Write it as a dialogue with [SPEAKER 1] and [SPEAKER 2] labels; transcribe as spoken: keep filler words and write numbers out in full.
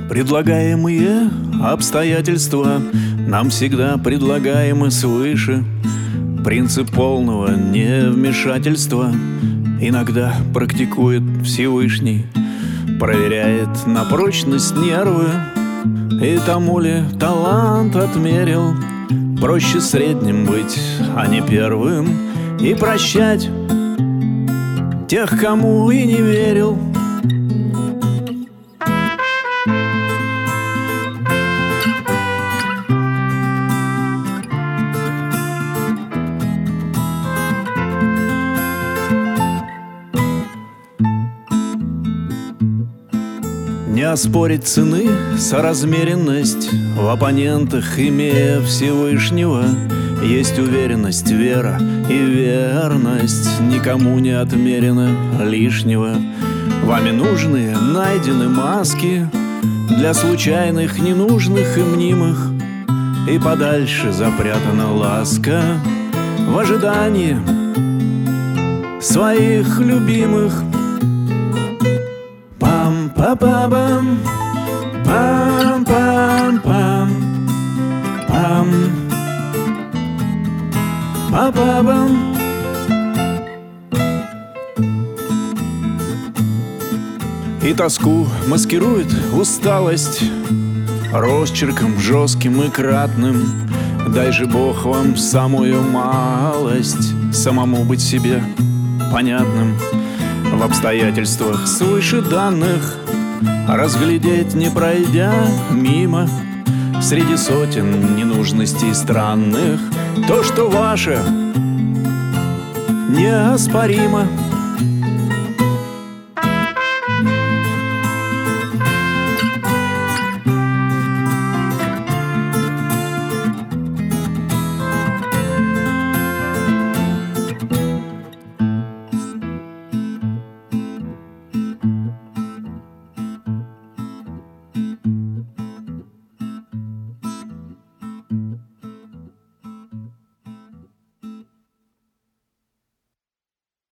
[SPEAKER 1] Предлагаемые обстоятельства нам всегда предлагаемы свыше. Принцип полного невмешательства иногда практикует Всевышний, проверяет на прочность нервы. И тому ли талант отмерил, проще средним быть, а не первым, и прощать тех, кому и не верил. Не оспорить цены соразмеренность в оппонентах, имея Всевышнего. Есть уверенность, вера и верность, никому не отмерено лишнего. Вами нужные найдены маски для случайных, ненужных и мнимых, и подальше запрятана ласка в ожидании своих любимых. Пам-па-па-бам, пам-пам-пам, пам, па-па-бам. И тоску маскирует усталость росчерком жестким и кратным. Дай же Бог вам самую малость самому быть себе понятным в обстоятельствах свыше данных, разглядеть, не пройдя мимо, среди сотен ненужностей странных, то, что ваше неоспоримо.